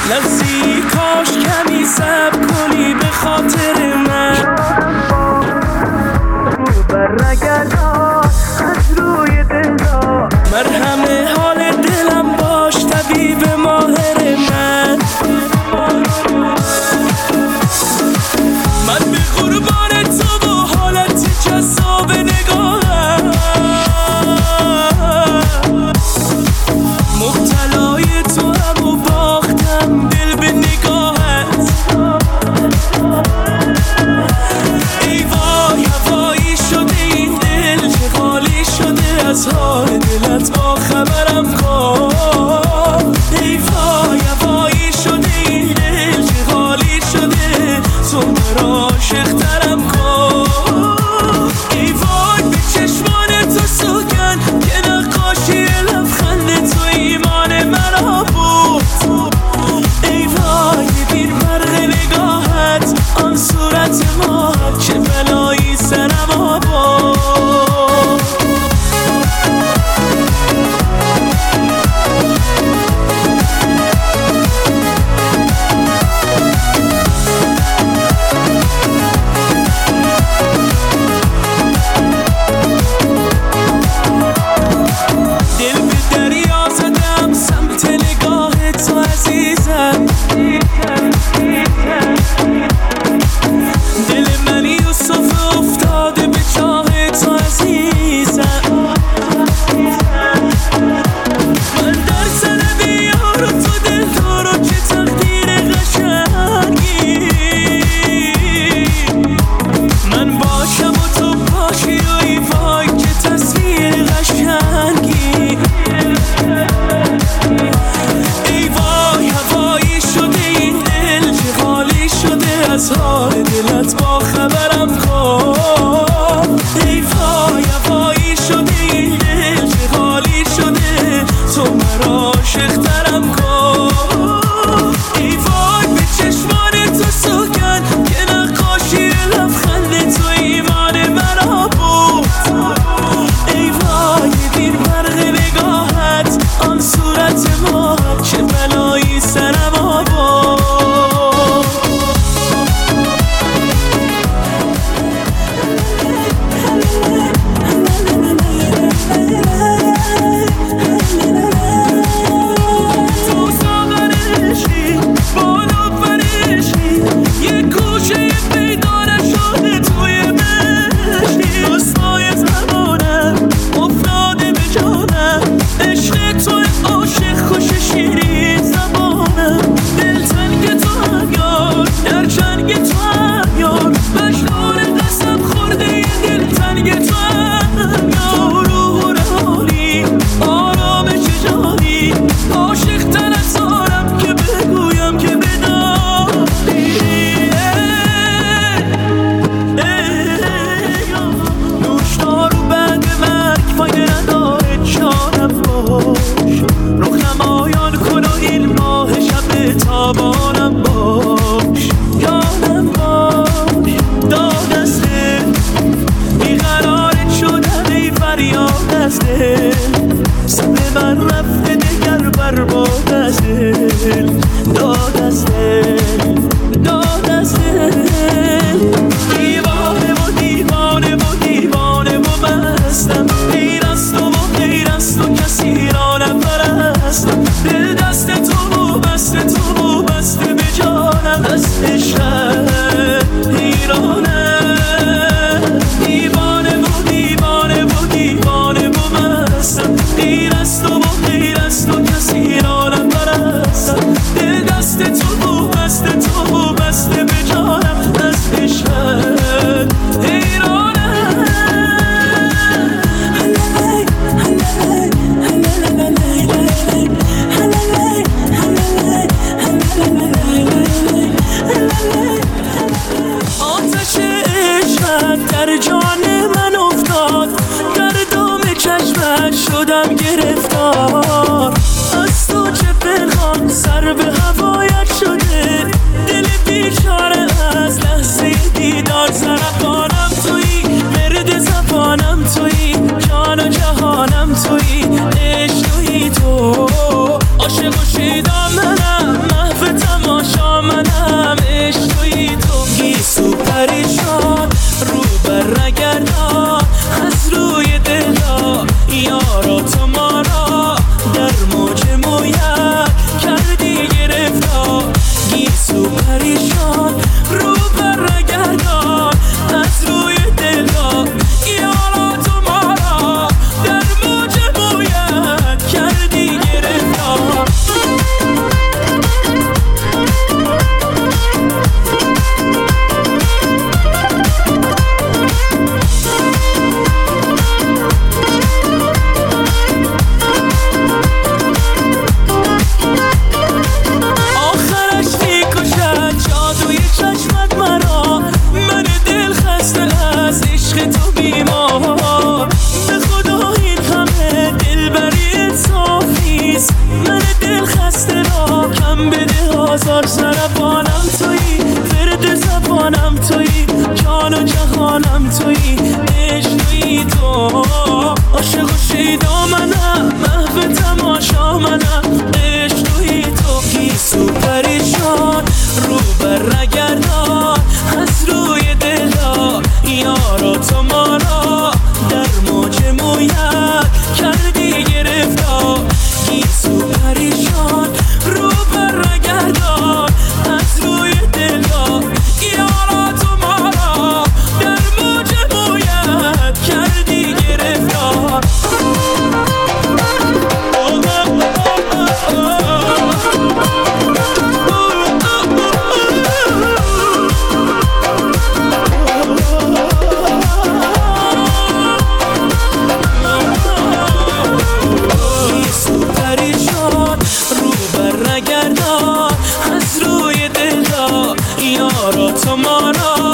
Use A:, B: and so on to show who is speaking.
A: لحظی کاش کمی صبر کنی به خاطر من برنگردان از روی دلدار مرهم حال دلم باش طبیب ماهر من من به قربان تو و حالت جذاب نگاهم مبتلای تو هم و باختم دل به نگاهت ای وای هوایی شده این دل که خالی شده از حال دلت با خبرم کن ای وای هوایی شده این دل که خالی شده تو مرا عاشق‌ترم کن ای وای به چشمان تو سوگن که نقاشی لبخند تو ایمان مرا بود ای وای ببین برق نگاهت آن صورت ما چه بلایی سرم آباد شدم گرفتار از تو چه پنهان سر به هوایت شده دل بیچاره از لحظه دیدار سرطانم تویی مرد زبانم تویی جان و جهانم تویی عشق تویی تو عاشق و شیدا منم محو شده آزار زربانم تویی، ورد زبانم تویی، جان و جهانم تویی، عشق تویی تو. عاشق و شیدا منم، محو تماشا منم، عشق تویی تو. گیسو پریشان رو بر نگردان از روی دلا، یارا تو ما را در موج مویت کردی گرفتار. گیسو پریشان رو بر نگردان از روی دلا، یارا تو ما را در موج مویت کردی گرفتار. نگردان از روی دلا، یارا تو ما را